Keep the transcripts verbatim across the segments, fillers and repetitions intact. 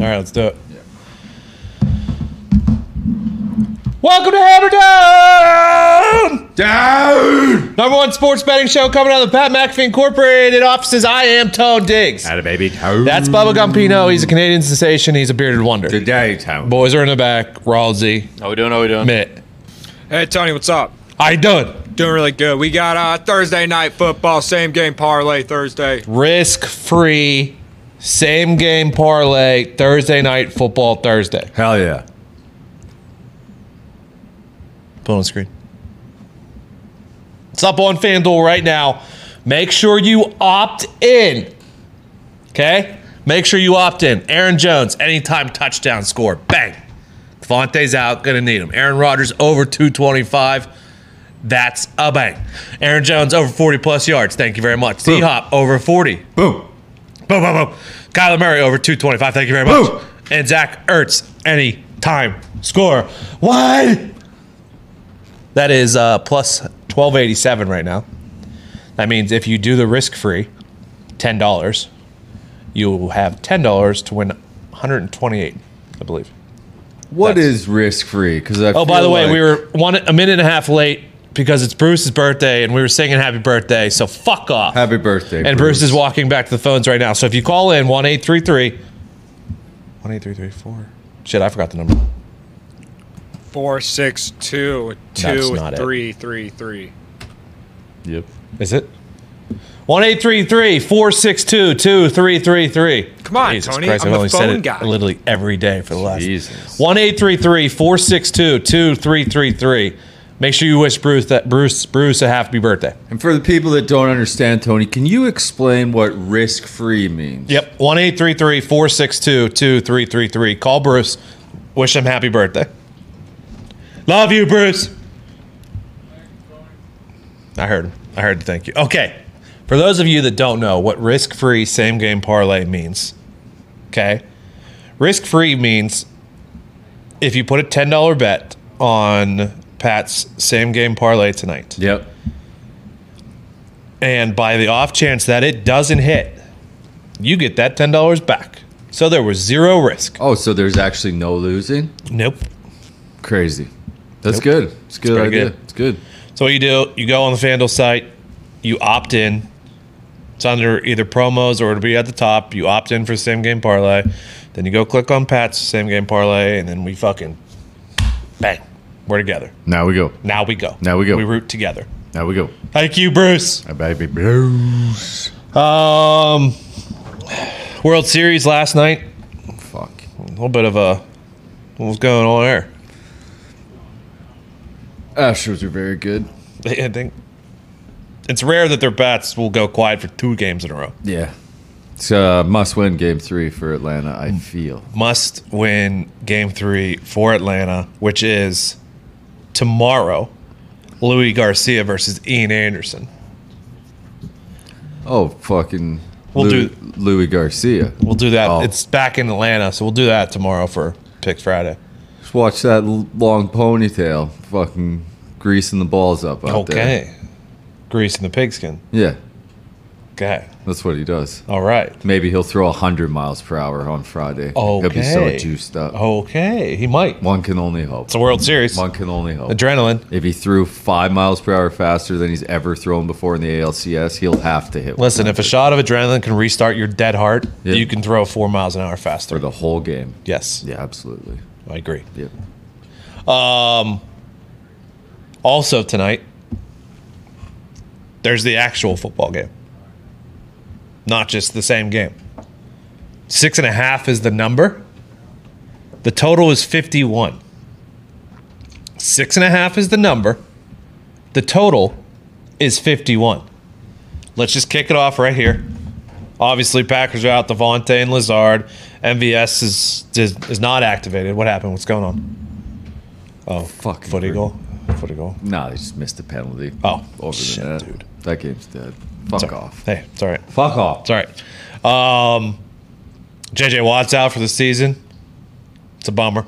All right, let's do it. Yeah. Welcome to Hammer Down! Down! Number one sports betting show coming out of the Pat McAfee Incorporated offices. I am Tone Diggs. Atta baby. Down. That's Bubba Gumpino. He's a Canadian sensation. He's a bearded wonder. Today, Tone. Boys are in the back. Rawlsy. How we doing? How we doing? Mitt. Hey, Tony, what's up? How you doing? Doing really good. We got uh, Thursday night football, same game parlay Thursday. Risk-free, same game parlay, Thursday night football Thursday. Hell yeah. Put on the screen. It's up on FanDuel right now. Make sure you opt in. Okay? Make sure you opt in. Aaron Jones, anytime touchdown score. Bang. Devontae's out. Gonna need him. Aaron Rodgers over two twenty-five. That's a bang. Aaron Jones over forty plus yards. Thank you very much. D-Hop over forty. Boom. Boom, boom, boom. Kyler Murray over two twenty-five. Thank you very much. Boom. And Zach Ertz, anytime score. What? That is uh, plus twelve eighty-seven right now. That means if you do the risk-free, ten dollars, you will have ten dollars to win one hundred twenty-eight, I believe. What That's- is risk-free? Because I Oh, by feel the way, like- we were one a minute and a half late because it's Bruce's birthday, and we were singing happy birthday, so fuck off. Happy birthday, And Bruce. Bruce is walking back to the phones right now. So if you call in, one eight three three one eight three three four Shit, I forgot the number. Four six two That's two not it. three three three. Yep. Is it? one eight three three four six two two three three three Come on, Jesus Tony, Christ, I'm I've the only said phone it guy. literally every day for the last. Jesus. one eight three three four six two two three three three Make sure you wish Bruce that Bruce Bruce a happy birthday. And for the people that don't understand, Tony, can you explain what risk-free means? Yep. one eight three three four six two two three three three Call Bruce. Wish him happy birthday. Love you, Bruce. I heard him. I heard the thank you. Okay. For those of you that don't know what risk-free same-game parlay means, okay? Risk-free means if you put a ten dollar bet on Pat's same-game parlay tonight, Yep. and by the off chance that it doesn't hit, you get that ten dollars back. So there was zero risk. Oh, so there's actually no losing? Nope. Crazy. That's Nope. good. It's a good pretty idea. good. It's good. So what you do, you go on the FanDuel site, you opt in. It's under either promos or it'll be at the top. You opt in for same game parlay. Then you go click on Pat's same game parlay, and then we fucking bang. We're together. Now we go. Now we go. Now we go. We root together. Now we go. Thank you, Bruce. My baby Bruce. Um, World Series last night. Fuck. A little bit of a what was going on there? Astros are very good. I think it's rare that their bats will go quiet for two games in a row. Yeah. It's a must-win game three for Atlanta, I feel. Must win game three for Atlanta, which is tomorrow. Louis Garcia versus Ian Anderson. Oh, fucking We'll Louis, do- Louis Garcia. We'll do that. Oh. It's back in Atlanta, so we'll do that tomorrow for Picks Friday. Just watch that l- long ponytail fucking greasing the balls up out there. Okay. Greasing the pigskin. Yeah, Okay. that's what he does. All right. Maybe he'll throw one hundred miles per hour on Friday. He'll be so Okay. juiced up. Okay. He might. One can only hope. It's a World Series. One can only hope. Adrenaline. If he threw five miles per hour faster than he's ever thrown before in the A L C S, he'll have to hit Listen, if a shot of adrenaline can restart your dead heart, Yeah. you can throw four miles an hour for faster. the whole game. Yes. Yeah, absolutely. I agree. Yep. Um, also tonight, there's the actual football game, not just the same game. Six and a half is the number. The total is fifty-one. Six and a half is the number. The total is fifty-one. Let's just kick it off right here. Obviously, Packers are out. Devontae and Lazard. M V S is, is is not activated. What happened? What's going on? Oh, Fucking footy great. goal. Footy goal. Nah, they just missed a penalty. Oh, over shit, the net. dude. That game's dead. Fuck Sorry. off. Hey, it's all right. Fuck off. It's all right. Um, J J Watt's out for the season. It's a bummer.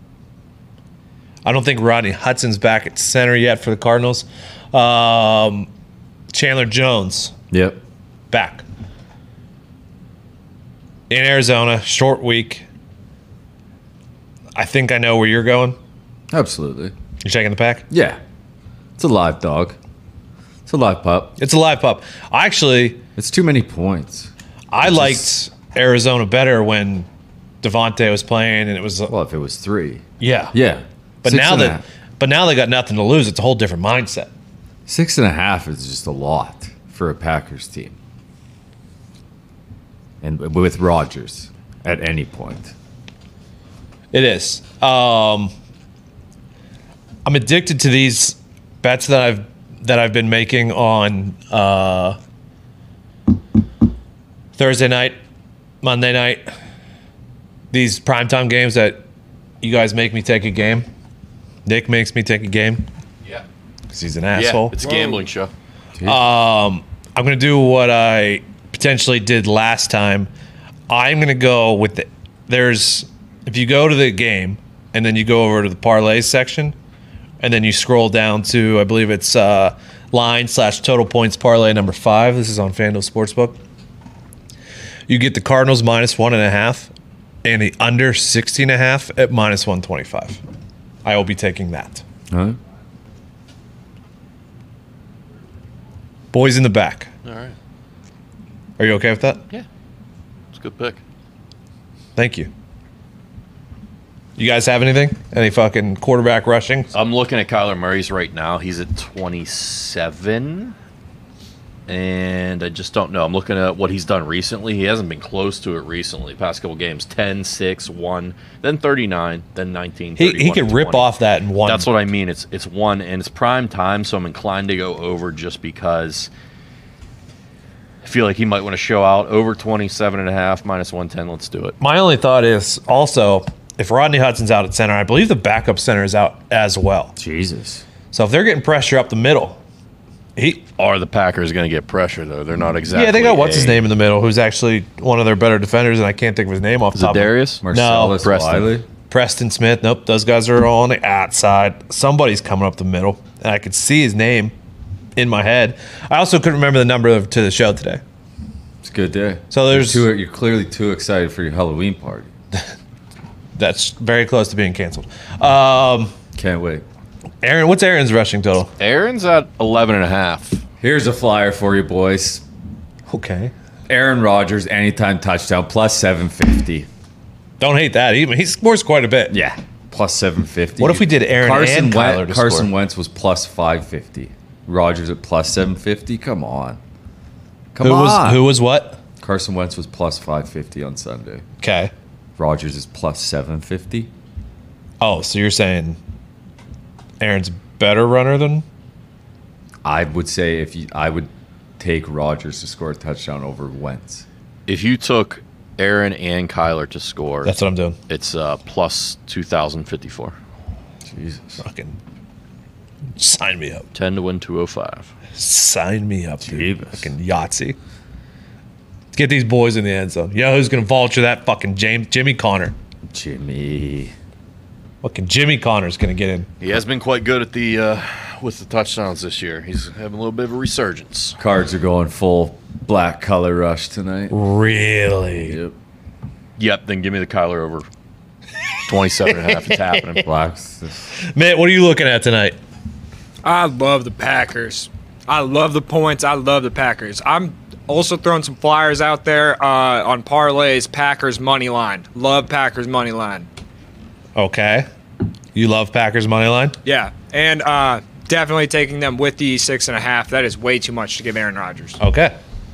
I don't think Rodney Hudson's back at center yet for the Cardinals. Um, Chandler Jones Yep. back in Arizona. Short week. I think I know where you're going. Absolutely. You checking the pack? Yeah. It's a live dog. It's a live pup. It's a live pup. I actually, It's too many points. I It's liked just- Arizona better when Devontae was playing, and it was Well, if it was three. yeah, Yeah. But Six now and a that, half. but now they got nothing to lose. It's a whole different mindset. Six and a half is just a lot for a Packers team. And with Rodgers at any point. It is. Um, I'm addicted to these bets that I've that I've been making on uh, Thursday night, Monday night. These primetime games that you guys make me take a game. Nick makes me take a game Yeah. because he's an Yeah. asshole. It's a gambling show. I'm going to do what I potentially did last time. I'm going to go with the. There's. If you go to the game and then you go over to the parlays section and then you scroll down to, I believe it's uh, line slash total points parlay number five. This is on FanDuel Sportsbook. You get the Cardinals minus one and a half and the under sixteen and a half at minus one twenty-five. I will be taking that. Huh? Boys in the back. All right. Are you okay with that? Yeah. It's a good pick. Thank you. You guys have anything? Any fucking quarterback rushing? I'm looking at Kyler Murray's right now. He's at twenty-seven. And I just don't know. I'm looking at what he's done recently. He hasn't been close to it recently. Past couple games, ten, six, one, then thirty-nine, then nineteen, He, he thirty-one, could rip twenty. off that in one. That's what I mean. It's it's one, and it's prime time, so I'm inclined to go over just because I feel like he might want to show out over twenty-seven and a half, minus one ten. Let's do it. My only thought is also, if Rodney Hudson's out at center, I believe the backup center is out as well. Jesus. So if they're getting pressure up the middle, he Are the Packers going to get pressure, though? They're not exactly. yeah, they got what's his a- name in the middle, who's actually one of their better defenders, and I can't think of his name off Is the it top. of- Darius? Marcellus Preston. Wiley. Preston Smith. Nope, those guys are all on the outside. Somebody's coming up the middle, and I could see his name in my head. I also couldn't remember the number of, to the show today. It's a good day. So there's- you're, too, you're clearly too excited for your Halloween party. That's very close to being canceled. Um, Can't wait. Aaron, what's Aaron's rushing total? Aaron's at eleven and a half. Here's a flyer for you, boys. Okay. Aaron Rodgers, anytime touchdown, plus seven fifty. Don't hate that. He, he scores quite a bit. Yeah, plus seven fifty. What if we did Aaron Carson and Kyler Wentz, to Carson score? Wentz was plus five fifty. Rodgers at plus seven fifty. Come on. Come Who on. was who was what? Carson Wentz was plus five fifty on Sunday. Okay. Rodgers is plus seven fifty. Oh, so you're saying Aaron's a better runner than? I would say if you, I would take Rodgers to score a touchdown over Wentz. If you took Aaron and Kyler to score, That's what I'm doing. it's uh, plus two thousand fifty-four. Jesus. Fucking sign me up. ten to win two oh five. Sign me up, dude. Jeebus. Fucking Yahtzee. Let's get these boys in the end zone. You know who's gonna vulture that? Fucking James Jimmy Connor. Jimmy. Fucking Jimmy Connor's gonna get in. He has been quite good at the uh, with the touchdowns this year. He's having a little bit of a resurgence. Cards are going full black color rush tonight. Really? Yep. Yep, then give me the Kyler over twenty-seven and a half. It's happening. Blacks. Matt, what are you looking at tonight? I love the Packers. I love the points. I love the Packers. I'm also throwing some flyers out there uh, on parlays. Packers money line. Love Packers money line. Okay. You love Packers money line? Yeah, and uh, definitely taking them with the six and a half. That is way too much to give Aaron Rodgers. Okay.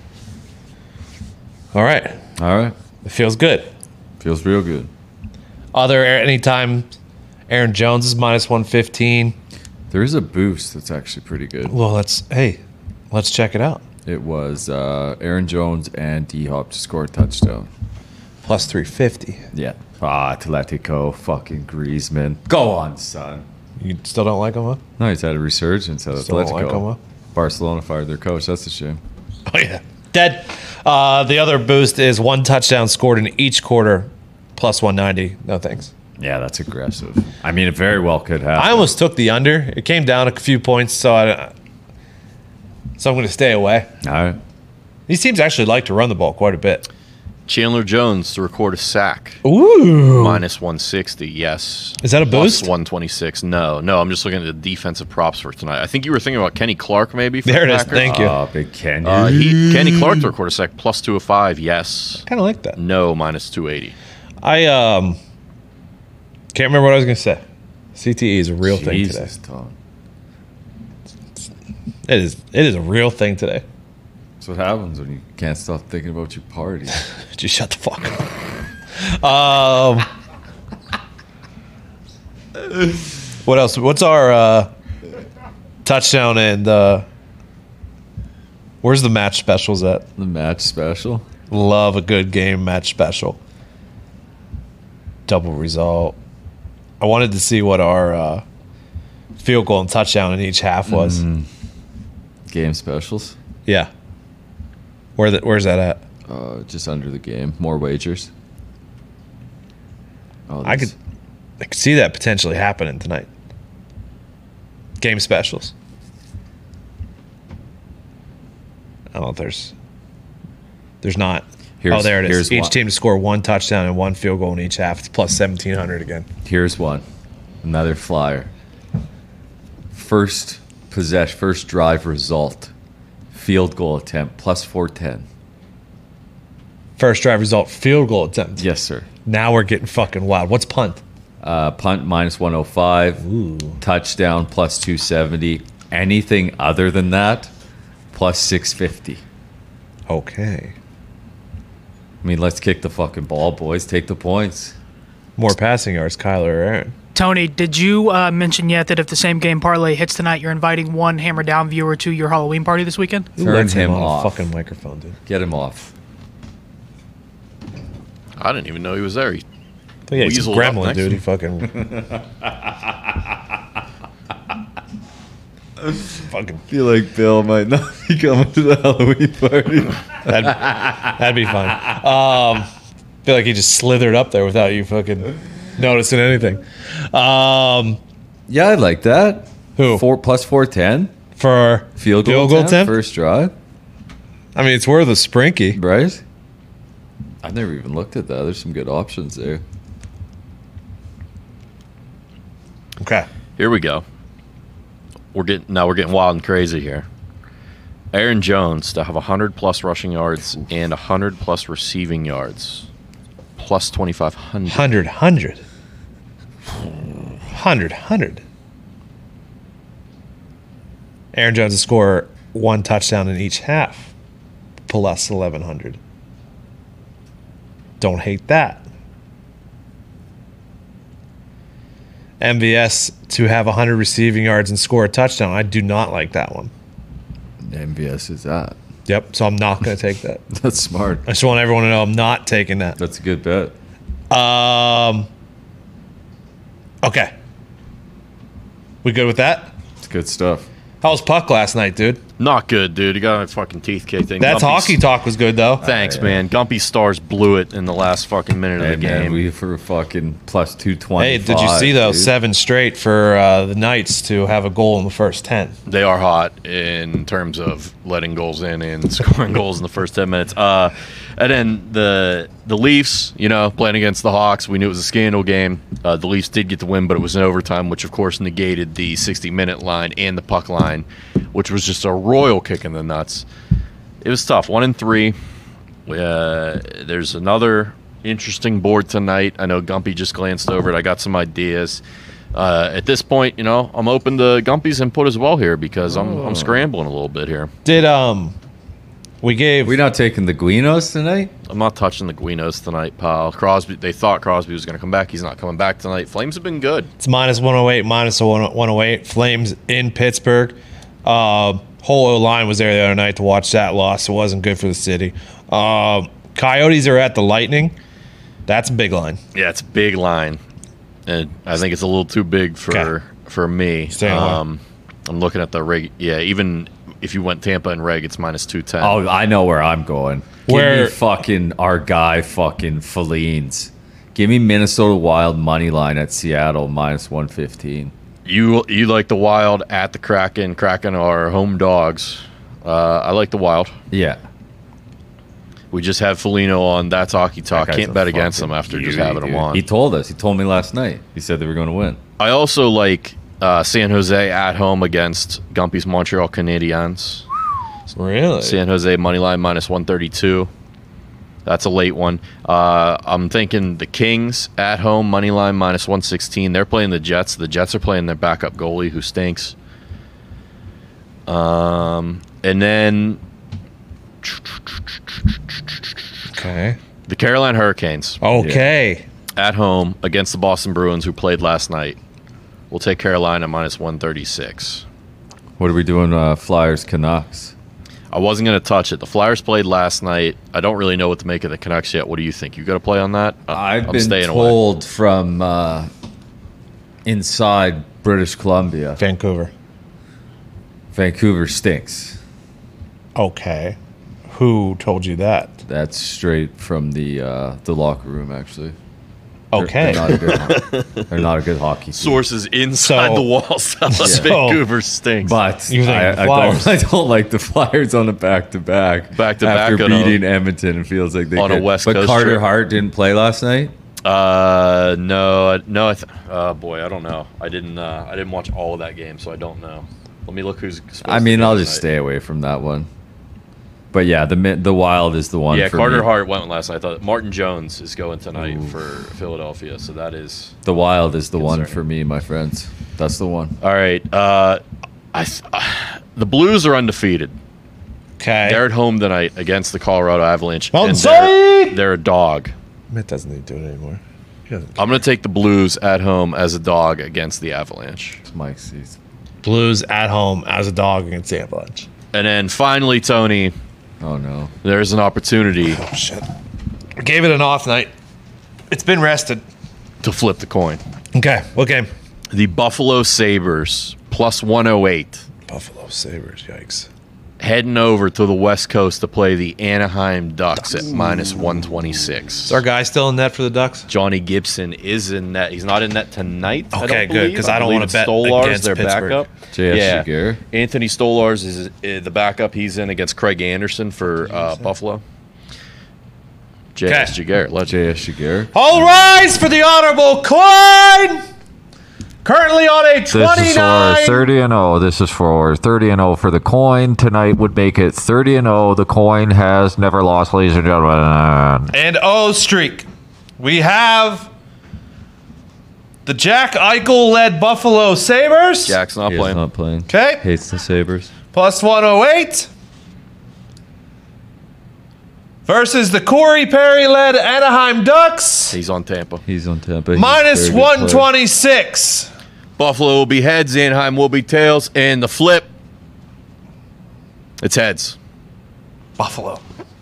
All right. All right. It feels good. Feels real good. Other anytime Aaron Jones is minus one fifteen. There is a boost that's actually pretty good. Well, let's hey, let's check it out. It was uh, Aaron Jones and D Hop to score a touchdown. Plus three fifty. Yeah. Ah, Atletico, fucking Griezmann. Go on, son. You still don't like him, huh? No, he's had a resurgence at Still don't like him, Atletico. huh? Barcelona fired their coach. That's a shame. Oh yeah. Dead. Uh, the other boost is one touchdown scored in each quarter, plus one ninety. No thanks. Yeah, that's aggressive. I mean, it very well could happen. I almost took the under. It came down a few points, so I. So I'm going to stay away. All right. These teams actually like to run the ball quite a bit. Chandler Jones to record a sack. Ooh. Minus one sixty, yes. Is that a Plus boost? one twenty-six. No, no, I'm just looking at the defensive props for tonight. I think you were thinking about Kenny Clark, maybe. For There the it is. Packers. Thank you. Oh, big Kenny. Uh, he, Kenny Clark to record a sack, plus two oh five, yes. Kind of like that. No, minus two eighty. I um can't remember what I was going to say. C T E is a real Jesus, thing Tom. today. It is. It is a real thing today. That's what happens when you can't stop thinking about your party. Just shut the fuck up. Um, what else? What's our uh, touchdown and uh, where's the match specials at? The match special. Love a good game match special. Double result. I wanted to see what our uh, field goal and touchdown in each half was. Game specials. Yeah. Where the, where's that at? Uh, just under the game. More wagers. Oh, I this- could, I could see that potentially happening tonight. Game specials. I don't know if there's. There's not. Here's- oh, there it is. here's Each one. team to score one touchdown and one field goal in each half. It's plus seventeen hundred again. Here's one. Another flyer. First possession, first drive result. Field goal attempt, plus four ten. First drive result, field goal attempt. Yes, sir. Now we're getting fucking wild. What's punt? Uh, punt, minus one oh five. Ooh. Touchdown, plus two seventy. Anything other than that, plus six fifty. Okay. I mean, let's kick the fucking ball, boys. Take the points. More passing yards, Kyler or Aaron. Tony, did you uh, mention yet that if the same game parlay hits tonight, you're inviting one Hammer Down viewer to your Halloween party this weekend? Who Turn lets him on off. a fucking microphone, dude? Get him off. I didn't even know he was there. He, Oh, yeah, he's a Weaseled up gremlin, next. dude. He fucking. fucking. I feel like Bill might not be coming to the Halloween party. That'd, that'd be fun. Um, feel like he just slithered up there without you fucking noticing anything. Um, Yeah, I'd like that. Who? Four plus four ten. for Field goal, field goal attempt, attempt? first drive, I mean, it's worth a sprinky. right? I've never even looked at that. There's some good options there. Okay. here we go. We're getting now we're getting wild and crazy here. Aaron Jones to have one hundred plus rushing yards and one hundred plus receiving yards. Plus twenty-five hundred. Hundred, hundred. Hundred, hundred. Aaron Jones to score one touchdown in each half. Plus eleven hundred. Don't hate that. M V S to have one hundred receiving yards and score a touchdown. I do not like that one. M V S is that. Yep. So I'm not going to take that. That's smart. I just want everyone to know I'm not taking that. That's a good bet. Um. Okay. We good with that? It's good stuff. How was Puck last night, dude? Not good, dude. He got my fucking teeth kicked in. That Gumpy's- hockey talk was good, though. Thanks, yeah. man. Gumpy Stars blew it in the last fucking minute of Hey, the man, game. we for fucking plus two twenty. Hey, did you see though? Seven straight for uh, the Knights to have a goal in the first ten. They are hot in terms of letting goals in and scoring goals in the first ten minutes. Uh, and then the the Leafs, you know, playing against the Hawks, we knew it was a scandal game. Uh, the Leafs did get the win, but it was in overtime, which of course negated the sixty minute line and the puck line, which was just a royal kick in the nuts. It was tough. One and three. Uh, there's another interesting board tonight. I know Gumpy just glanced over it. I got some ideas. Uh, at this point, you know, I'm open to Gumpy's input as well here because I'm I'm scrambling a little bit here. Did um, we gave We not taking the Guinos tonight? I'm not touching the Guinos tonight, pal. Crosby. They thought Crosby was going to come back. He's not coming back tonight. Flames have been good. it's minus one oh eight, minus one oh eight. Flames in Pittsburgh. Uh, whole O line was there the other night to watch that loss. It wasn't good for the city. Um, Coyotes are at the Lightning. That's a big line. Yeah, it's a big line, and I think it's a little too big for Okay. for me. Stay away. Um, I'm looking at the reg. Yeah, even if you went Tampa and reg, it's minus two ten. Oh, I know where I'm going. Give Where- me fucking our guy, fucking Felines. Give me Minnesota Wild money line at Seattle minus one fifteen. You you like the Wild at the Kraken. Kraken are home dogs. Uh, I like the Wild. Yeah. We just had Foligno on That's Hockey Talk. That guy's Can't a bet against him fucking after just beauty, having him dude. on. He told us. He told me last night. He said they were going to win. I also like uh, San Jose at home against Gumpy's Montreal Canadiens. Really? San Jose money line minus one thirty-two. That's a late one. Uh, I'm thinking the Kings at home money line minus one sixteen. They're playing the Jets. The Jets are playing their backup goalie who stinks. Um, and then Okay. the Carolina Hurricanes Okay. at home against the Boston Bruins who played last night. We'll take Carolina minus one thirty-six. What are we doing? Uh, Flyers Canucks. I wasn't going to touch it. The Flyers played last night. I don't really know what to make of the Canucks yet. What do you think? You got to play on that? I- I've I'm been staying away. told from uh, inside British Columbia, Vancouver. Vancouver stinks. Okay. Who told you that? That's straight from the uh, the locker room, actually. They're- Okay. They're, not a good, ho- they're not a good hockey team. Sources inside So- the walls tell us So- Vancouver stinks. But You think I, the I, Flyers. don't, I don't like the Flyers on a back-to-back. Back-to-back after on a- beating Edmonton. It feels like they on a could. West But Coast Carter trip. Hart didn't play last night. Uh, no, I- no. I th- uh, boy, I don't know. I didn't. Uh, I didn't watch all of that game, so I don't know. Let me look who's. supposed I to mean, be I'll tonight. just stay away from that one. But yeah, the Mi- the Wild is the one. Yeah, for Carter me. Hart went last night. I thought Martin Jones is going tonight for Philadelphia, so that is The Wild is the one Concerning. for me, my friends. That's the one. all right. Uh, I th- uh, the Blues are undefeated. Okay. They're at home tonight against the Colorado Avalanche. Mountain and they're, Side! they're a dog. Mitt doesn't need to do it anymore. He doesn't. I'm going to take the Blues at home as a dog against the Avalanche. It's Mike sees. Blues at home as a dog against the Avalanche. And then finally, Tony, Oh no. there's an opportunity Oh, shit. I gave it an off night. It's been rested. to flip the coin. Okay. What game? The Buffalo Sabres plus one oh eight Buffalo Sabres. Yikes. heading over to the West Coast to play the Anaheim Ducks at minus one twenty-six. Is our guy still in net for the Ducks? Johnny Gibson is in net. He's not in net tonight. I Okay, don't good, believe. 'cause I don't believe wanna it's bet Stolarz, against their Pittsburgh. backup. J S Yeah. Jaguar. Anthony Stolarz is uh, the backup. He's in against Craig Anderson for uh, Buffalo. J S Okay. Jaguar, legend. J S Jaguar. All rise for the honorable coin. Currently on a This is for twenty-nine. thirty and oh. This is for thirty and oh for the coin. Tonight would make it thirty and oh. The coin has never lost, ladies and gentlemen. And O streak. We have the Jack Eichel led Buffalo Sabres. Jack's not He is playing. not playing. Okay. Hates the Sabres. Plus one oh eight. Versus the Corey Perry led Anaheim Ducks. He's on Tampa. He's on Tampa. He's a Minus very good one player. twenty-six. Buffalo will be heads. Anaheim will be tails. And the flip, it's heads. Buffalo.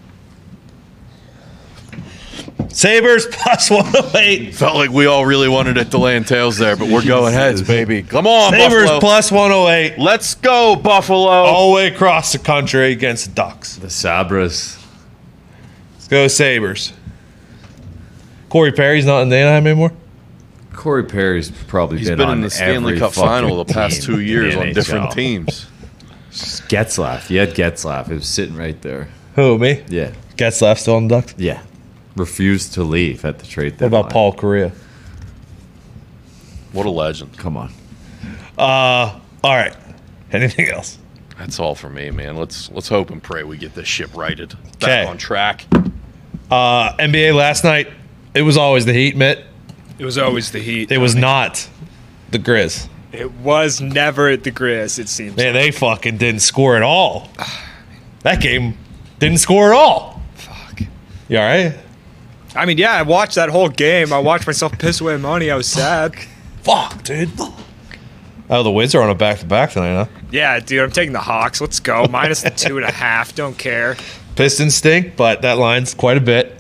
Sabres plus one oh eight. Felt like we all really wanted it to land tails there, but we're going heads, baby. Come on, Sabres Buffalo. plus one oh eight. Let's go, Buffalo. All the way across the country against the Ducks. The Sabres. Let's go Sabres. Corey Perry's not in the Anaheim anymore? Corey Perry's probably He's been, been on in the Stanley every Cup fucking final the past team two years in on N H L. different teams. Getzlaff. You had Getzlaff. It was sitting right there. Who, me? Yeah. Getzlaff still on the Ducks? Yeah. Refused to leave at the trade What deadline. about Paul Correa? What a legend. Come on. Uh, all right. Anything else? That's all for me, man. Let's let's hope and pray we get this ship righted. Okay. Back on track. Uh, N B A last night, it was always the Heat, Mitt. It was always the Heat. It was not the Grizz. It was never the Grizz, it seems. Man, they fucking didn't score at all. That game didn't score at all. Fuck. You all right? I mean, yeah, I watched that whole game. I watched myself piss away money. I was sad. Fuck, dude. Oh, the Wiz are on a back-to-back tonight, huh? Yeah, dude, I'm taking the Hawks. Let's go. Minus the two and a half. Don't care. Pistons stink, but that line's quite a bit.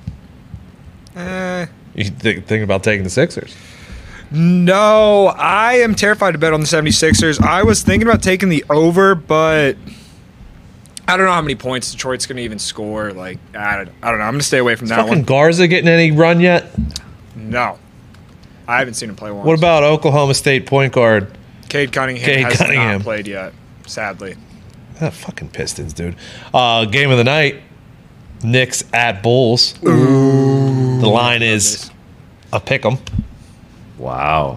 Eh. You think, think about taking the Sixers? No, I am terrified to bet on the 76ers. I was thinking about taking the over, but I don't know how many points Detroit's going to even score. Like, I don't, I don't know. I'm going to stay away from Is that fucking one. Garza getting any run yet? No. I haven't seen him play once. What about Oklahoma State point guard? Cade Cunningham Cade has Cunningham. not played yet, sadly. Ah, fucking Pistons, dude. Uh, game of the night. Knicks at Bulls. Ooh. The line is a pick 'em. Wow.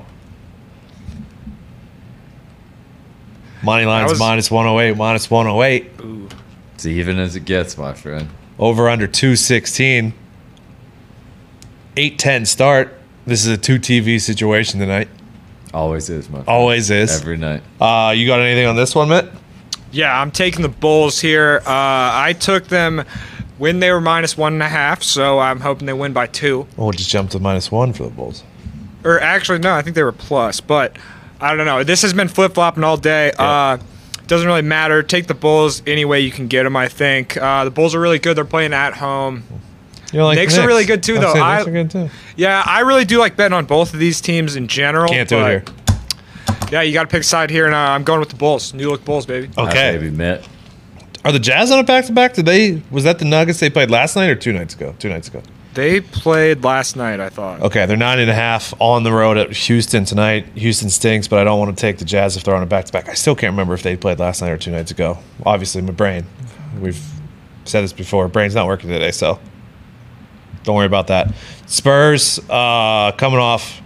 Money line's was- minus one oh eight, minus one oh eight. It's even as it gets, my friend. Over under two sixteen. eight ten start. This is a two T V situation tonight. Always is, my friend. Always is. Every night. Uh, you got anything on this one, Mitt? Yeah, I'm taking the Bulls here. Uh, I took them when they were minus one and a half, so I'm hoping they win by two. We'll just jump to minus one for the Bulls. Or actually, no, I think they were plus, but I don't know. This has been flip flopping all day. Yeah. Uh, doesn't really matter. Take the Bulls any way you can get them. I think uh, the Bulls are really good. They're playing at home. You know, like Knicks the are really good too, I'd though. say I- Knicks are good too. Yeah, I really do like betting on both of these teams in general. Can't do it but, here. Yeah, you got to pick a side here, and uh, I'm going with the Bulls. New look Bulls, baby. Okay. Maybe Mitt. Are the Jazz on a back to back? Did they? Was that the Nuggets they played last night or two nights ago? Two nights ago. They played last night, I thought. Okay, they're nine and a half on the road at Houston tonight. Houston stinks, but I don't want to take the Jazz if they're on a back to back. I still can't remember if they played last night or two nights ago. Obviously, my brain. We've said this before. Brain's not working today, so don't worry about that. Spurs uh, coming off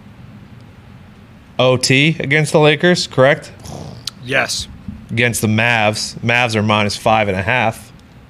O T against the Lakers, correct? Yes. Against the Mavs. Mavs are minus five and a half.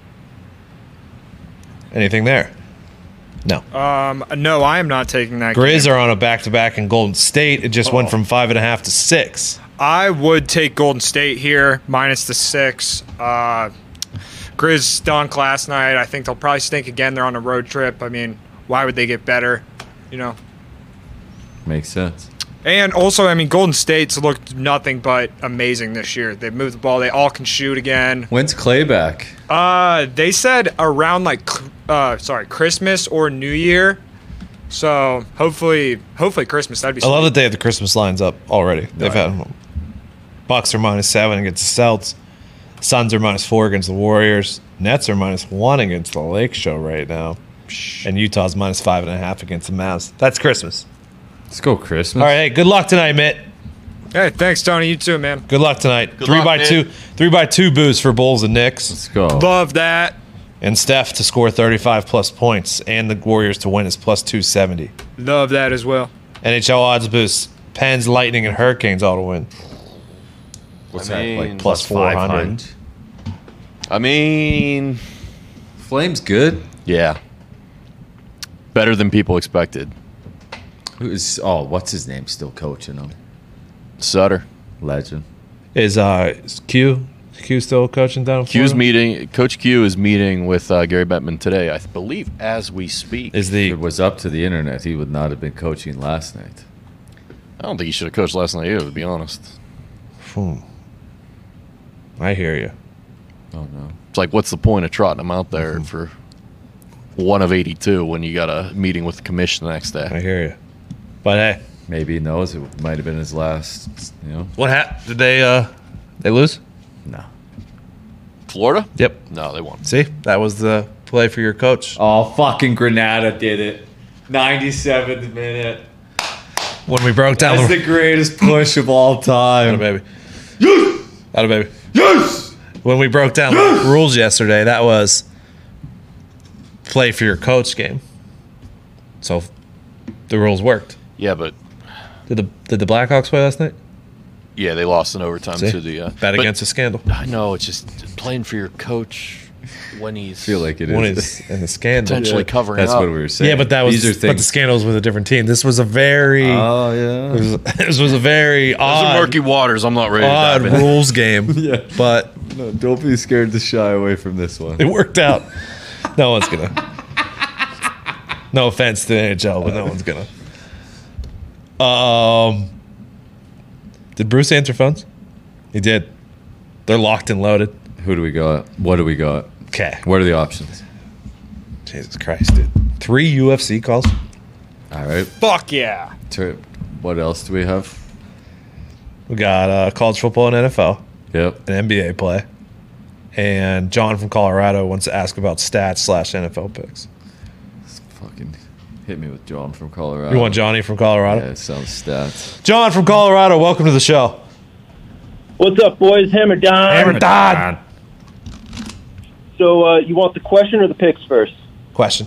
Anything there? No. Um, no, I am not taking that. Grizz game. are on a back-to-back in Golden State. It just went Oh. from five and a half to six. I would take Golden State here, minus the six. Uh, Grizz stunk last night. I think they'll probably stink again. They're on a road trip. I mean, why would they get better? You know. Makes sense. And also, I mean, Golden State's looked nothing but amazing this year. They've moved the ball. They all can shoot again. When's Clay back? Uh, they said around like, uh, sorry, Christmas or New Year. So hopefully, hopefully Christmas. That'd be. I love sweet. that they have the Christmas lines up already. They've had Bucks are minus seven against the Celts. Suns are minus four against the Warriors. Nets are minus one against the Lake Show right now. And Utah's minus five and a half against the Mavs. That's Christmas. Let's go Christmas. All right, hey, good luck tonight, Mitt. Hey, thanks, Tony. You too, man. Good luck tonight. Good three luck, by Mitt. two, three by two boosts for Bulls and Knicks, Let's go. Love that. and Steph to score thirty-five plus points, and the Warriors to win is plus two seventy. Love that as well. N H L odds boost: Pens, Lightning, and Hurricanes all to win. What's I that? mean- Like Plus plus four five hundred. hundred. I mean, Flames good. yeah. Better than people expected. Who's oh, what's his name? Still coaching them. Sutter. Legend. Is uh is Q Q still coaching down in Q's Florida? meeting. Coach Q is meeting with uh, Gary Bettman today, I believe, as we speak. Is If the it was up to the internet, he would not have been coaching last night. I don't think he should have coached last night either, to be honest. Hmm. I hear you. Oh no. It's like, what's the point of trotting him out there Mm-hmm. for one of eighty-two when you got a meeting with the commission the next I day? hear you. But hey, Maybe he knows it might have been his last. You know. what happened? Did they uh they lose? No. Florida? Yep. No, they won. See, that was the play for your coach Oh, fucking Granada did it. ninety-seventh minute. when we broke down That's the, the greatest push of all Atta time. baby. Yes. Atta baby. Yes. When we broke down the rules yesterday, that was play for your coach game. So the rules worked. Yeah, but Did the did the Blackhawks play last night? yeah, they lost in overtime See? to the. Uh, Bet but against a scandal. I know it's just playing for your coach when he's. I feel like it is. One is in the scandal. Potentially covering That's up. what we were saying. Yeah, but that was These are but the things. scandals with a different team. This was a very Oh it, yeah. was, this was a very Those odd, are murky waters. I'm not ready to odd dive in. rules game. Yeah. But No, don't be scared to shy away from this one. it worked out. No one's gonna. No offense to the N H L, but no one's gonna. Um, did Bruce answer phones? He did. They're locked and loaded. Who do we got? What do we got? Okay. What are the options? Jesus Christ, dude. Three U F C calls. All right. Fuck yeah. Tur- What else do we have? We got uh, college football and N F L, Yep. an N B A play, and John from Colorado wants to ask about stats slash N F L picks. Fucking hit me with John from Colorado. You want Johnny from Colorado? Yeah, it sounds stats. John from Colorado, welcome to the show. What's up, boys? Hammer Don. Hammer Don. So uh, you want the question or the picks first? Question.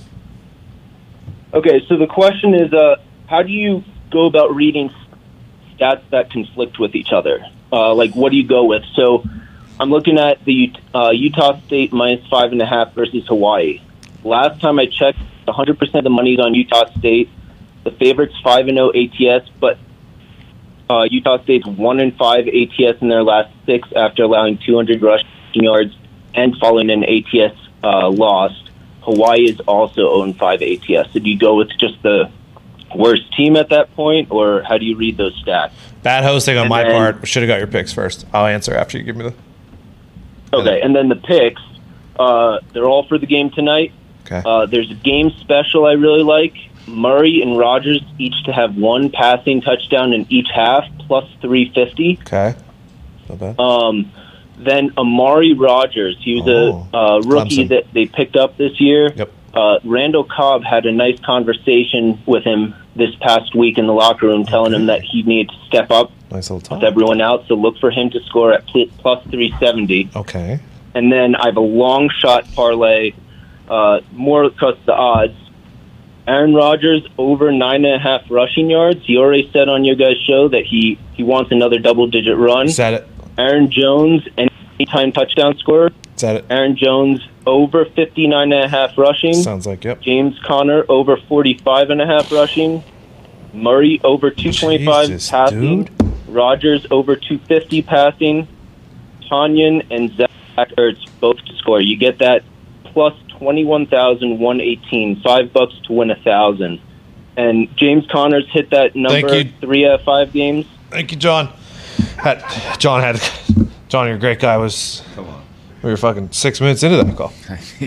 Okay, so the question is, uh, how do you go about reading stats that conflict with each other? Uh, like, what do you go with? So I'm looking at the uh, Utah State minus five and a half versus Hawaii. Last time I checked, one hundred percent of the money's on Utah State. The favorite's five and oh A T S, but uh, Utah State's one and five A T S in their last six after allowing two hundred rushing yards and following an A T S uh, loss. Hawaii is also oh and five A T S. So do you go with just the worst team at that point, or how do you read those stats? Bad hosting on And my then- part. Should have got your picks first. I'll answer after you give me the. Okay, and then the picks, uh, they're all for the game tonight. Okay. Uh, there's a game special I really like. Murray and Rogers each to have one passing touchdown in each half, plus three fifty. Okay. Not bad. Um, then Amari Rogers, he was Oh, a uh, rookie Clemson. that they picked up this year. Yep. Uh, Randall Cobb had a nice conversation with him this past week in the locker room, telling him that he needed to step up Nice little with talk. everyone else. So look for him to score at pl- plus three seventy. Okay. And then I have a long shot parlay, uh, more because the odds. Aaron Rodgers over nine and a half rushing yards. He already said on your guys' show that he, he wants another double-digit run. Said it. Aaron Jones, anytime touchdown scorer. Said it. Aaron Jones over fifty-nine and a half rushing. Sounds like yep. James Conner over forty-five and a half rushing. Murray over two twenty-five Jesus, passing. dude. Rogers over two fifty passing. Tanyan and Zach Ertz both to score. You get that plus twenty-one thousand one hundred eighteen. Five bucks to win a thousand. And James Conner's hit that number Thank you. three out of five games. Thank you, John. Had John had John, you're a great guy. Was Come on. we were fucking six minutes into that call.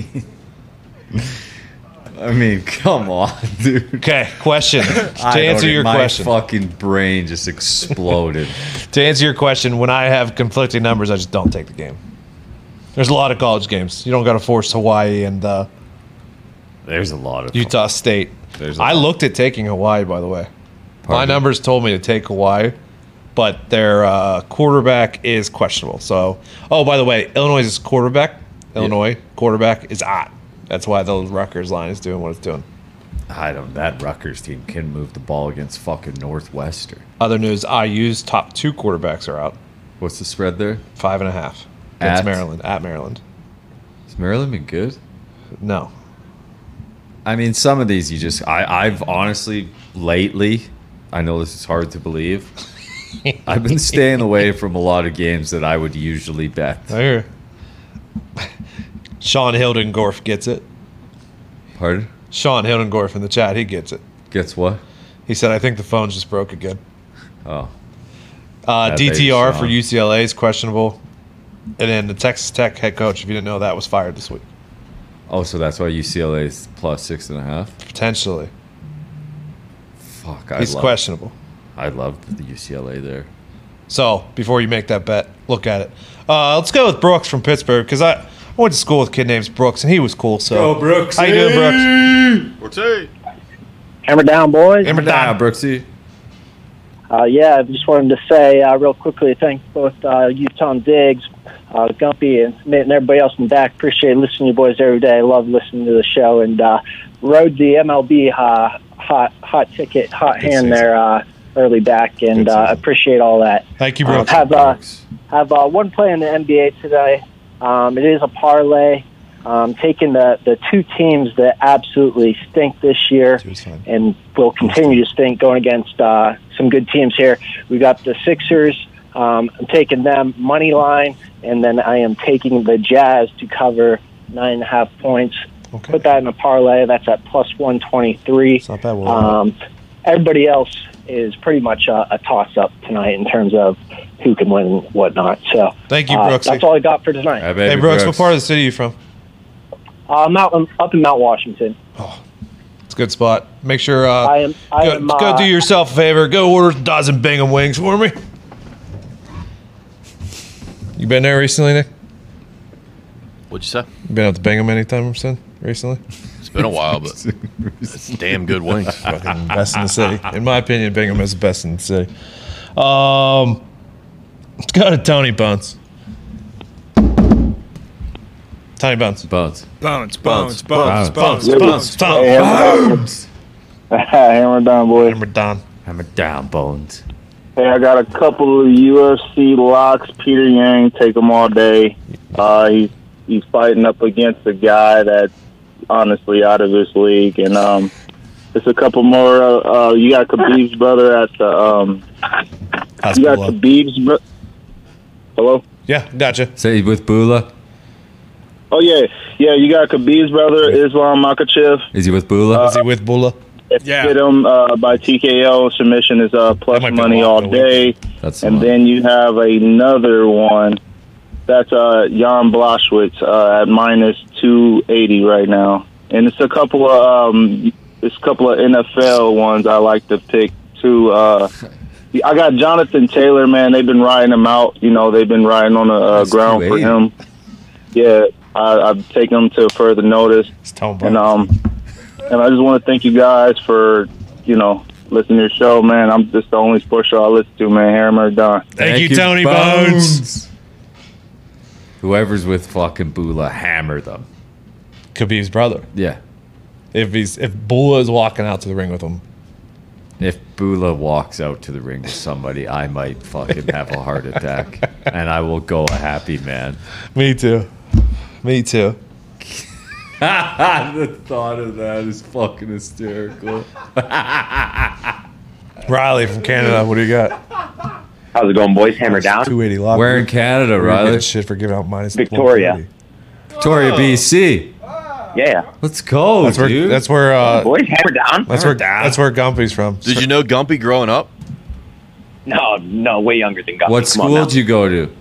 I mean, come on, dude. Okay, question. To I answer don't- your my question. fucking brain just exploded. To answer your question, when I have conflicting numbers, I just don't take the game. There's a lot of college games. You don't got to force Hawaii and uh, There's a lot of Utah State. There's a I lot. looked at taking Hawaii, by the way. My Pardon? numbers told me to take Hawaii, but their uh, quarterback is questionable. So, oh, by the way, Illinois' quarterback, Illinois quarterback is hot. That's why the Rutgers line is doing what it's doing. I don't. That Rutgers team can move the ball against fucking Northwestern. Other news: I U's top two quarterbacks are out, What's the spread there? five and a half. Against At? Maryland. At Maryland. Has Maryland been good? No. I mean, some of these you just. I, I've honestly lately. I know this is hard to believe. I've been staying away from a lot of games that I would usually bet. I hear. Sean Hildengorf gets it. Pardon? Sean Hildengorf in the chat, he gets it. Gets what? He said, I think the phone just broke again. Oh, Uh, That D T R baby's for Sean. U C L A is questionable. And then the Texas Tech head coach, if you didn't know that, was fired this week. oh, so that's why U C L A is plus six and a half. Potentially. Fuck, I He's love. questionable. I love the U C L A there. So, before you make that bet, look at it. Uh, let's go with Brooks from Pittsburgh, because I, I went to school with a kid named Brooks, and he was cool. So, Brooks. How you doing, Brooks? Hammer down, boys. Hammer Nah, down. Brooksy. Uh, yeah, I just wanted to say uh, real quickly, thank both uh, Utah and Diggs, uh, Gumpy, and Smith, and everybody else in the back. Appreciate listening to you boys every day. I love listening to the show, and uh, rode the M L B uh, hot hot ticket, hot Good hand season. there uh, early back, and Good uh, season. appreciate all that. Thank you, Um, Brooks. have uh, Brooks. have uh, one play in the N B A today. Um, it is a parlay. Um, taking the, the two teams that absolutely stink this year Two's fine. and will continue to stink going against uh, some good teams here. We got the Sixers. Um, I'm taking them money line, and then I am taking the Jazz to cover nine and a half points. Okay. Put that in a parlay. That's at plus one twenty-three. It's not bad. We'll Um, everybody else is pretty much a, a toss-up tonight in terms of who can win and whatnot. So Thank you, uh, Brooksy. that's all I got for tonight. Hey, baby Hey, Brooks, what part of the city are you from? Uh, I'm out, I'm up in Mount Washington. It's a good spot. Make sure uh, I am. I go, am. go uh, do yourself a favor. Go order a dozen Bingham wings for me. You been there recently, Nick? What'd you say? You been out to Bingham anytime since recently? It's been a while, but it's damn good wings. Fucking best in the city. In my opinion, Bingham is the best in the city. Um, let's go to Tony Bones. Tony Bones. Bones. Bones, bones, bones, Bones. bones, Bones. bones, Bones. Hey, Bones. hammer, hammer down, boys. Hammer Don. Hammer down, Bones. Hey, I got a couple of U F C locks. Peter Yang, take him all day. Uh, he's he's fighting up against a guy that's honestly out of his league, and um, just a couple more. Uh, uh, you got Khabib's brother at the um. That's You got cool. Khabib's bro- Hello. Yeah, gotcha. Say with Bula. Oh yeah, yeah. You got Khabib's brother, Islam Makhachev. Is he with Bula? Is he with Bula? If Yeah. you get him uh, by T K O, submission is uh, plus That might be money a all lot, though. day. That's the And one. then you have another one. That's uh, Jan Blachowicz uh, at minus two eighty right now. And it's a couple of um, it's a couple of N F L ones I like to pick too. Uh, I got Jonathan Taylor, man. They've been riding him out. You know, they've been riding on the uh, That's ground for two eighty. him. Yeah, I, I've taken him to further notice. It's Tone And Bones. um, and I just want to thank you guys for, you know, listening to your show, man. I'm just the only sports show I listen to, man. Hammer done. Thank, you, Tony Bones. Whoever's with fucking Bula, hammer them. Khabib's brother. Yeah. If he's if Bula is walking out to the ring with him, If Bula walks out to the ring with somebody, I might fucking have a heart attack. And I will go a happy man. me too. Me too. The thought of that is fucking hysterical. Riley from Canada, what do you got? How's it going, boys? Hammer down. two eighty lock. Where in Canada, We're Riley? getting shit for giving out minus Victoria. one thirty. Victoria, B C. Yeah. Let's go, That's where dude. that's where uh, Boys, hammer down. that's where that's where Gumpy's from. Did you know Gumpy growing up? No, no, way younger than Gumpy. what Come on school now. did you go to?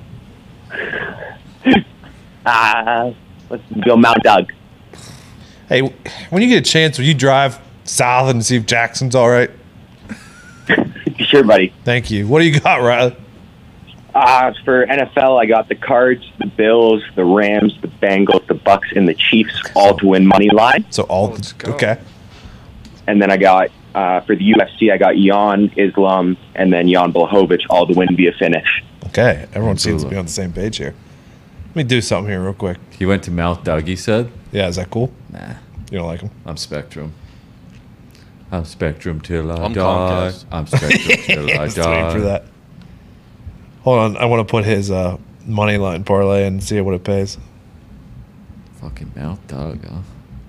Uh, let's go Mount Doug. Hey, when you get a chance, will you drive south and see if Jackson's all right? Sure, buddy. Thank you. What do you got, Riley? Uh, for N F L, I got the Cards, the Bills, the Rams, the Bengals, the Bucks, and the Chiefs all to win money line. So all Let's go. okay. And then I got, uh, for the U F C, I got Jan Islam and then Jan Blachowicz all to win via finish. Okay, everyone seems to Cool. be on the same page here. Let me do something here real quick. He went to Mount Doug, he said? Yeah, is that cool? Nah. You don't like him? I'm Spectrum. I'm Spectrum till I I'm die. Comcast. I'm Spectrum till I Just waiting die. for that. Hold on, I want to put his uh, money line parlay and see what it pays. Fucking Mount Doug, huh?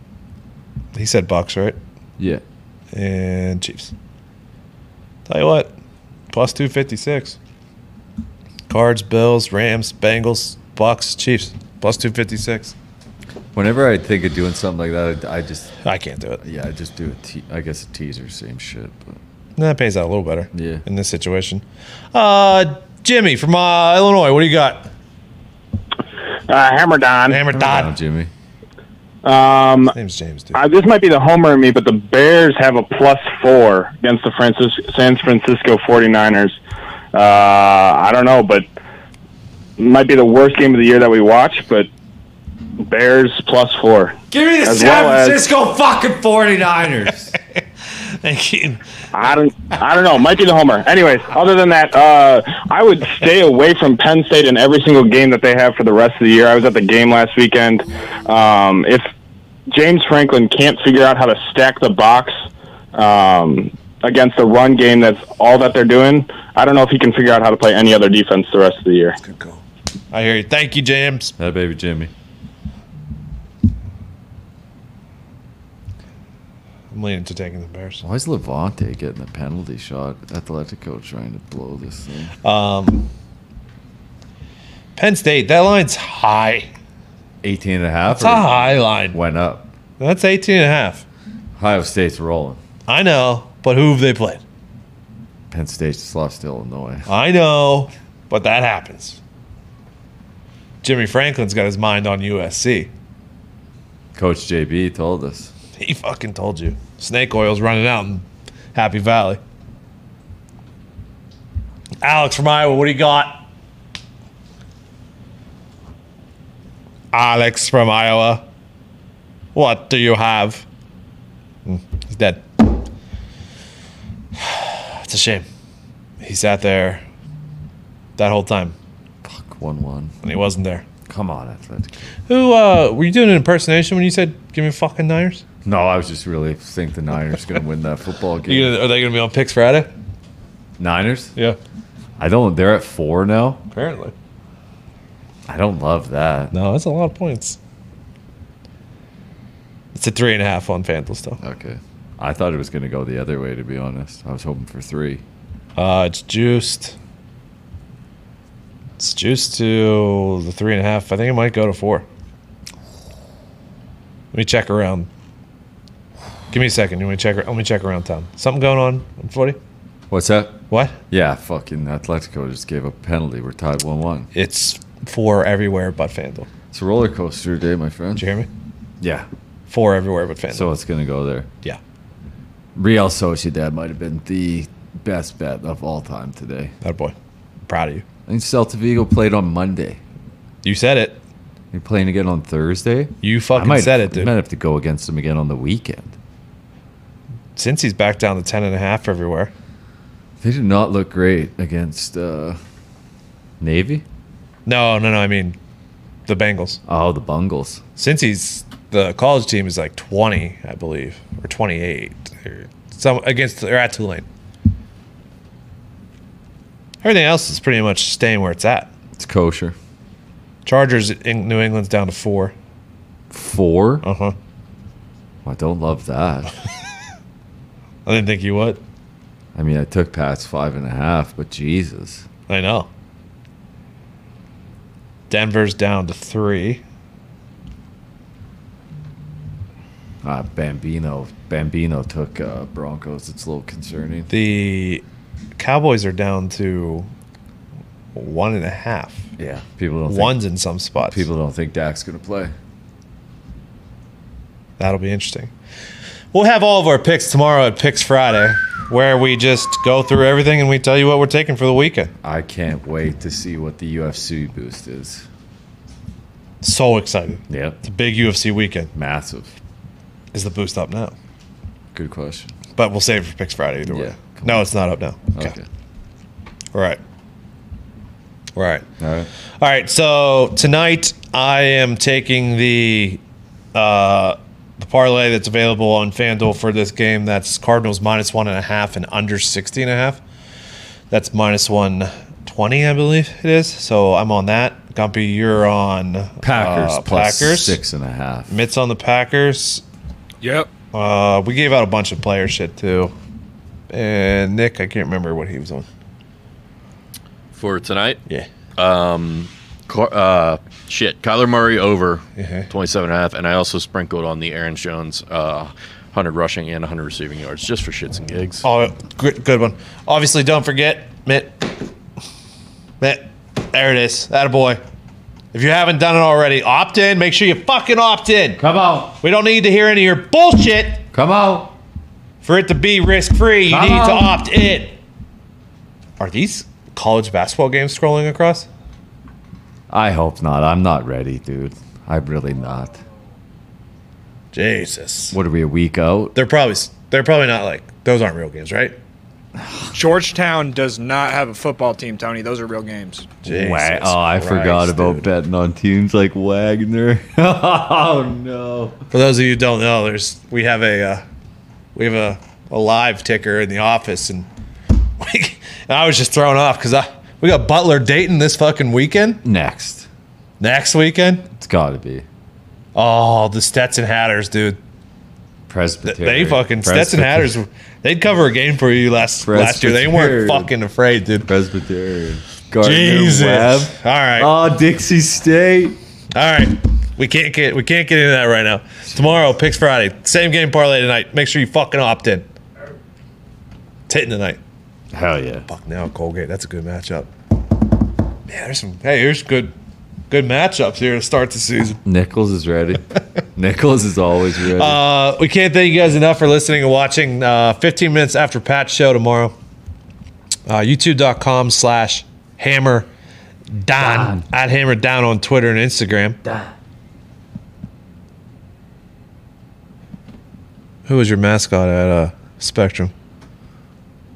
He said Bucks, right? Yeah. And Chiefs. Tell you what, plus two fifty six. Cards, Bills, Rams, Bengals, Bucks, Chiefs, plus two fifty six. Whenever I think of doing something like that, I I just, I can't do it. yeah, I just do a te- I guess a teaser, same shit. But That pays out a little better. Yeah. In this situation. Uh, Jimmy from uh, Illinois, what do you got? Uh, Hammer down. Hammer down, Dot. Jimmy. Um, His name's James, dude. uh, this might be the homer in me, but the Bears have a plus four against the Francis- San Francisco forty-niners. Uh, I don't know, but it might be the worst game of the year that we watch, but Bears plus four. Give me the As San well as- Francisco fucking forty-niners. Thank you. I don't, I don't know. Might be the homer. Anyways, other than that, uh, I would stay away from Penn State in every single game that they have for the rest of the year. I was at the game last weekend. Um, if James Franklin can't figure out how to stack the box um, against the run game, that's all that they're doing. I don't know if he can figure out how to play any other defense the rest of the year. Good call. I hear you. Thank you, James. That baby Jimmy. I'm leaning to taking the Bears. Why is Levante getting a penalty shot? Atletico trying to blow this thing. Um, Penn State, that line's high. eighteen and a half. It's a high line. Went up. That's eighteen and a half. Ohio State's rolling. I know, but who have they played? Penn State just lost to Illinois. I know, but that happens. Jimmy Franklin's got his mind on U S C. Coach J B told us. He fucking told you. Snake oil's running out in Happy Valley. Alex from Iowa, what do you got? Alex from Iowa, what do you have? Hmm, he's dead. It's a shame. He sat there that whole time Fuck, one one. and he wasn't there. Come on, Atletico. Who uh, were you doing an impersonation when you said "Give me fucking Niners"? No, I was just really think the Niners going to win that football game. You gonna, are they going to be on Picks Friday? Niners? Yeah, I don't. They're at four now. apparently. I don't love that. No, that's a lot of points. It's a three and a half on FanDuel still. Okay. I thought it was going to go the other way, to be honest. I was hoping for three. Uh, it's juiced. It's juiced to the three and a half. I think it might go to four. Let me check around. Give me a second. Let me check. Let me check around town. Something going on on footy? What's that? What? Yeah, fucking Atletico just gave up a penalty. We're tied one one. It's four everywhere but FanDuel. It's a roller coaster today, my friend. Did you hear me? Yeah. Four everywhere but FanDuel. So it's going to go there. Yeah. Real Sociedad might have been the best bet of all time today. That boy. I'm proud of you. I think Celta Vigo played on Monday. You said it. You're playing again on Thursday? You I fucking might, said it, dude. I might have to go against them again on the weekend. Since he's back down to ten and a half everywhere. They did not look great against uh, Navy. No, no, no. I mean, the Bengals. Oh, the Bungles. Since he's the college team is like twenty, I believe, or twenty-eight, or some against or at Tulane. Everything else is pretty much staying where it's at. It's kosher. Chargers in New England's down to four. Four? Uh huh. I don't love that. I didn't think you would. I mean, I took Pat's five and a half, but Jesus. I know. Denver's down to three. Ah, Bambino. Bambino took uh, Broncos. It's a little concerning. The Cowboys are down to one and a half. Yeah, people don't. One's think, in some spots. People don't think Dak's going to play. That'll be interesting. We'll have all of our picks tomorrow at Picks Friday, where we just go through everything and we tell you what we're taking for the weekend. I can't wait to see what the U F C boost is. So excited. Yep. It's a big U F C weekend. Massive. Is the boost up now? Good question. But we'll save it for Picks Friday either Yeah, way. No, it's not up now. Okay. Okay. All right. All right. All right. All right. So tonight I am taking the uh, the parlay that's available on FanDuel for this game. That's Cardinals minus one and a half and under sixty and a half. That's minus one twenty, I believe it is. So I'm on that. Gumpy, you're on Packers uh, plus Packers. six and a half. Mitts on the Packers. Yep. Uh, we gave out a bunch of player shit too. And Nick, I can't remember what he was on. For tonight, Yeah. um, Car- uh, shit, Kyler Murray over Uh-huh. twenty-seven and a half, and I also sprinkled on the Aaron Jones uh, one hundred rushing and one hundred receiving yards just for shits and gigs. Oh, good, good one. Obviously, don't forget, Mitt. Mitt, there it is. Attaboy. If you haven't done it already, opt in. Make sure you fucking opt in. Come on. We don't need to hear any of your bullshit. Come on. For it to be risk free, you Come need to on. opt in. Are these college basketball games scrolling across? I hope not. I'm not ready, dude. I'm really not. Jesus. What are we, a week out? They're probably they're probably not like those aren't real games, right? Georgetown does not have a football team, Tony. Those are real games. Jesus Wa- oh, I forgot Christ, about dude. betting on teams like Wagner. Oh, no. For those of you who don't know, there's we have a uh, we have a, a live ticker in the office, and, we, and I was just thrown off because I we got Butler Dayton this fucking weekend. Next. Next weekend, It's got to be. oh the Stetson Hatters, dude. Th- Presbyterian. They fucking Stetson Hatters. They'd cover a game for you last last year. They weren't Presbyterian. fucking afraid, dude. Presbyterian. Gardner Jesus. Webb. All right. Oh, Dixie State. All right. We can't get we can't get into that right now. Tomorrow, Picks Friday. Same game parlay tonight. Make sure you fucking opt in. It's hitting tonight. Hell yeah. Fuck now, Colgate. That's a good matchup. Man, there's some hey, here's good good matchups here to start the season. Nichols is ready. Nichols is always ready. Uh, we can't thank you guys enough for listening and watching. Uh, fifteen minutes after Pat's show tomorrow. Uh, YouTube.com slash hammer down. At hammer down on Twitter and Instagram. Who was your mascot at uh, Spectrum?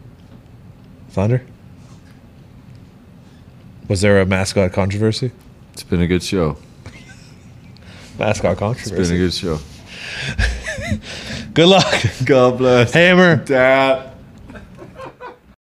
Thunder? Was there a mascot controversy? It's been a good show. Mascot It's been a controversy. good show. Good luck. God bless. Hammer. Dad.